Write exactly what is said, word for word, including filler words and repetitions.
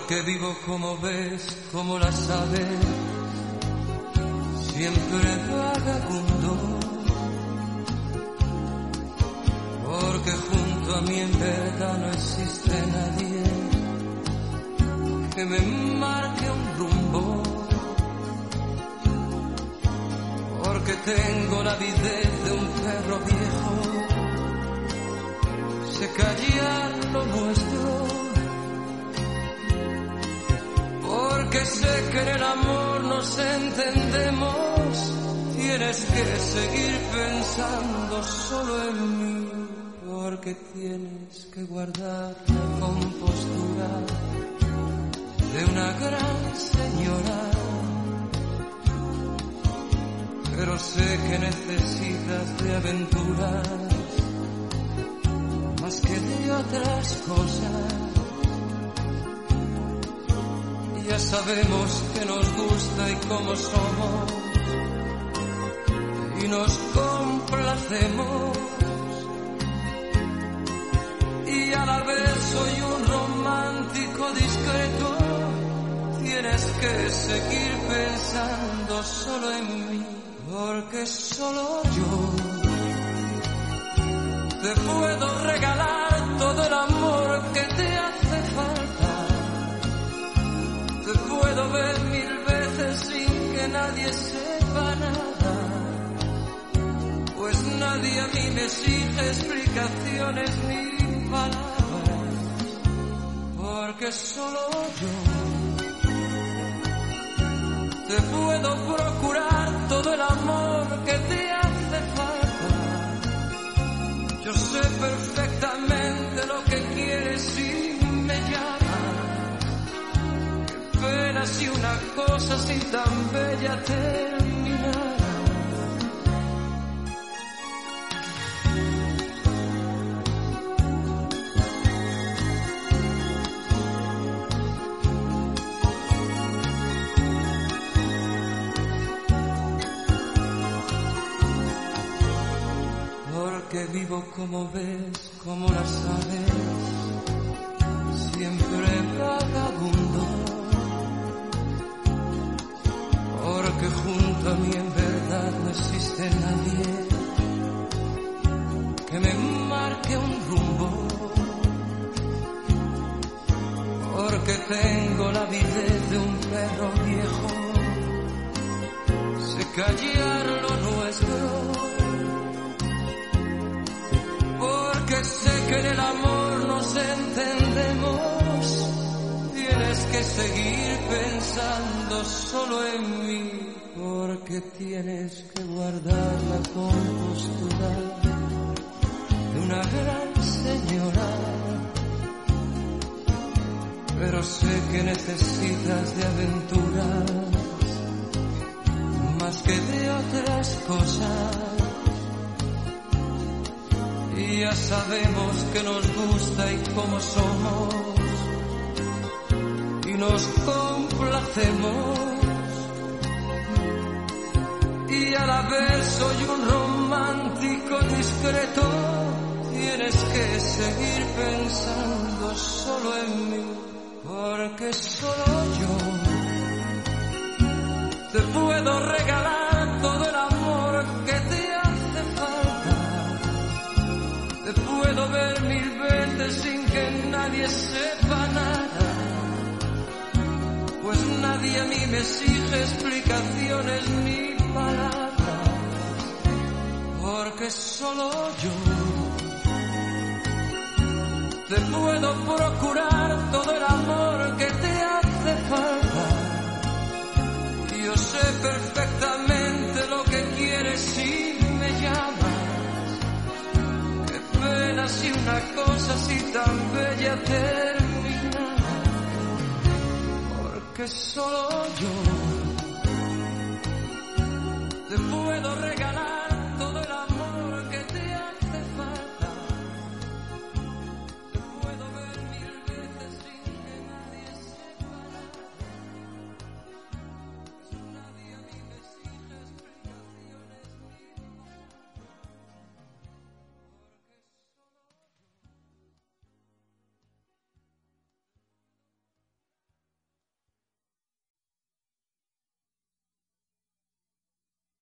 porque vivo como ves, como las aves, siempre vagabundo, porque junto a mí en verdad no existe nadie que me marque un rumbo, porque tengo la avidez de un perro viejo, sé callar lo nuestro, porque sé que en el amor nos entendemos, tienes que seguir pensando solo en mí, porque tienes que guardar la compostura de una gran señora, pero sé que necesitas de aventuras más que de otras cosas. Ya sabemos que nos gusta y cómo somos, y nos complacemos, y a la vez soy un romántico discreto. Tienes que seguir pensando solo en mí, porque solo yo te puedo regalar todo el amor que te hace falta. Te puedo ver mil veces sin que nadie sepa nada, pues nadie a mí me exige explicaciones ni palabras, porque solo yo te puedo procurar todo el amor que te hace falta. Yo sé perfectamente lo que quieres si me llamas. Qué pena si una cosa así tan bella terminara. Que vivo como ves, como las aves, siempre vagabundo, porque junto a mí en verdad no existe nadie que me marque un rumbo, porque tengo la avidez de un perro viejo, sé callar lo nuestro, que sé que en el amor nos entendemos, tienes que seguir pensando solo en mí, porque tienes que guardar la compostura de una gran señora, pero sé que necesitas de aventuras más que de otras cosas. Y ya sabemos que nos gusta y cómo somos, y nos complacemos, y a la vez soy un romántico discreto. Tienes que seguir pensando solo en mí, porque solo yo te puedo regalar todo el amor que te hace falta. Te puedo ver mil veces sin que nadie sepa nada, pues nadie a mí me exige explicaciones ni palabras, porque solo yo te puedo procurar todo el amor que te hace falta. Yo sé perfectamente lo que quieres si me llamas. Si una cosa así tan bella terminara, porque solo yo te puedo regalar